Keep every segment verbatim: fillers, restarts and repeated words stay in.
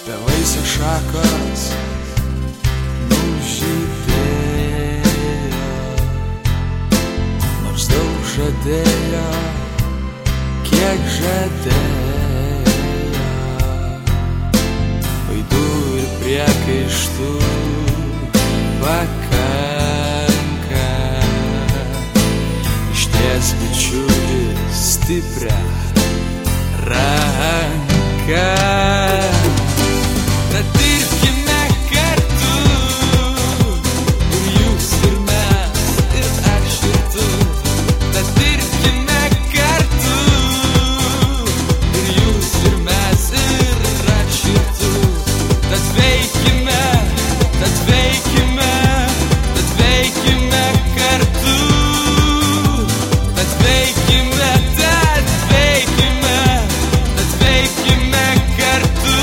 bevaisės šakos nužydėjo, nors daug žadėjo, kiek žadėjo, vaidų ir priekaištų pakanka, išties bičiulis stiprią ranką. Tad dirbkime kartu, ir jūs, ir mes, ir aš, ir tu. Tad dirbkime kartu, ir jūs, ir mes, ir aš, ir tu. Tad veikime, tad veikime, tad veikime kartu. Tad veikime, tad veikime, tad veikime kartu.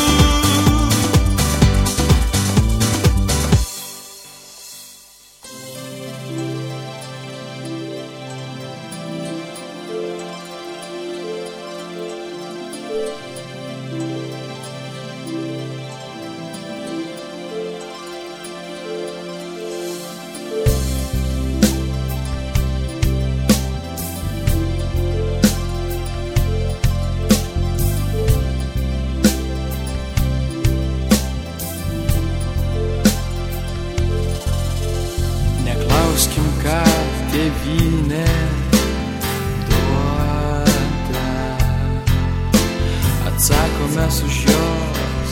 Neklauskim, ką tėvynė duoda, atsakome už jos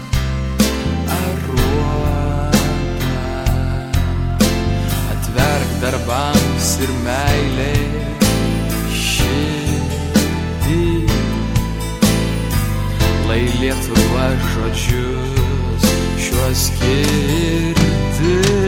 aruodą. Atverk darbams ir meilei širdį, lai Lietuva žodžius šiuos girdi.